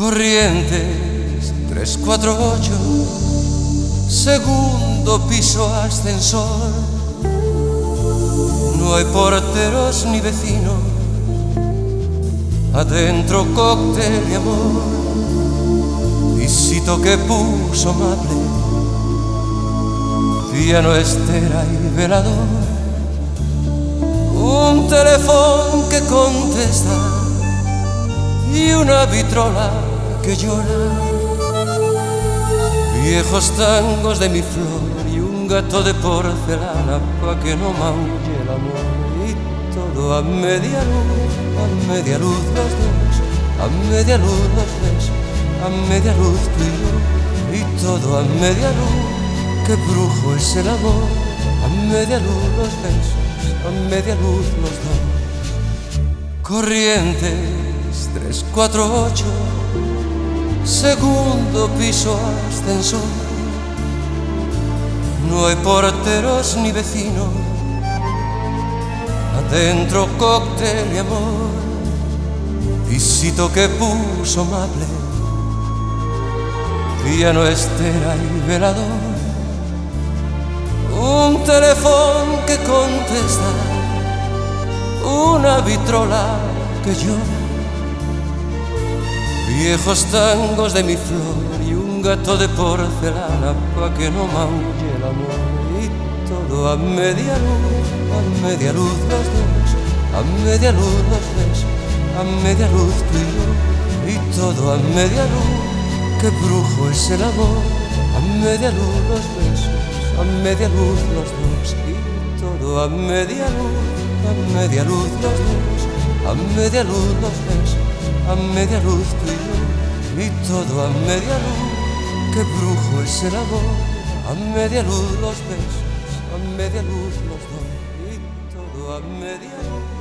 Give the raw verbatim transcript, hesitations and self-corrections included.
Corrientes tres cuatro ocho, segundo piso ascensor. No hay porteros ni vecinos, adentro cóctel y amor. Pisito que puso Maple, piano, estera y velador. Un teléfono que contesta y una vitrola que llora. Viejos tangos de mi flor y un gato de porcelana pa' que no maulle el amor. Y todo a media luz, a media luz los dos, a media luz los besos, a media luz tú y yo. Y todo a media luz, qué brujo es el amor. A media luz los besos, a media luz los dos. Corrientes tres cuatro ocho, segundo piso ascensor. No hay porteros ni vecinos, adentro cóctel y amor. Pisito que puso Maple, piano, estera y velador. Un teléfono que contesta, una vitrola que llora. Viejos tangos de mi flor y un gato de porcelana pa' que no maulle el amor. Y todo a media luz, a media luz los dos, a media luz los besos, a media luz tú y yo. Y todo a media luz, qué brujo es el amor. A media luz los besos, a media luz los dos. Y todo a media luz, a media luz los dos, a media luz los besos, a media luz tú y yo. Y todo a media luz, qué brujo es el amor. A media luz los besos, a media luz los dos. Y todo a media luz.